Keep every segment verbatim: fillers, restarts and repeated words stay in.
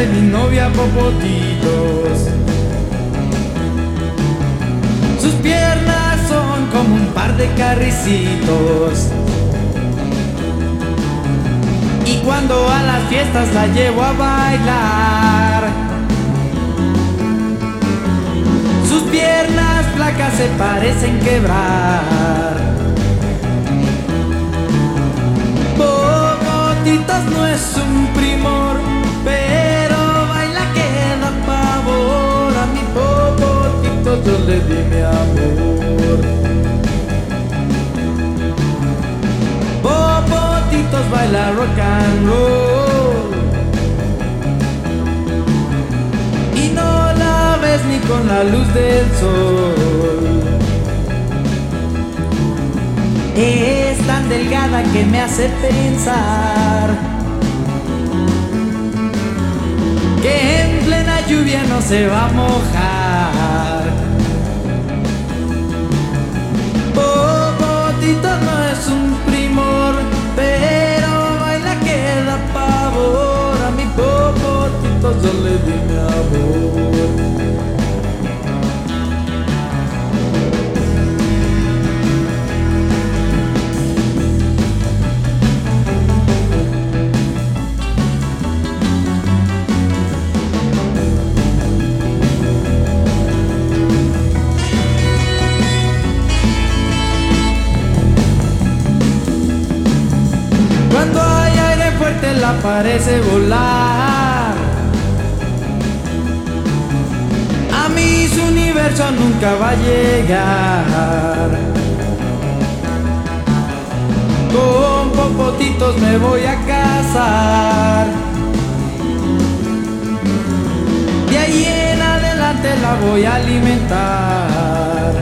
de mi novia Popotitos. Sus piernas son como un par de carricitos. Y cuando a las fiestas la llevo a bailar, sus piernas flacas se parecen quebrar. Popotitos no es un primor, pero baila que da pavor. A mi Popotitos yo le di mi amor. Popotitos baila rock and roll y no la ves ni con la luz del sol. Es tan delgada que me hace pensar que en plena lluvia no se va a mojar. Popotitos no es un primor, pero baila que da pavor. A mi Popotitos yo le di mi amor. Cuando hay aire fuerte la parece volar. A mí su universo nunca va a llegar. Con Popotitos me voy a casar. De ahí en adelante la voy a alimentar.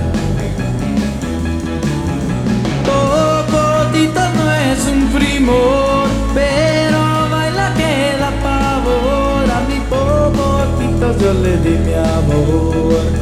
Popotitos no es un primor, pero baila que da pavor. A mi Popotitos yo le di mi amor.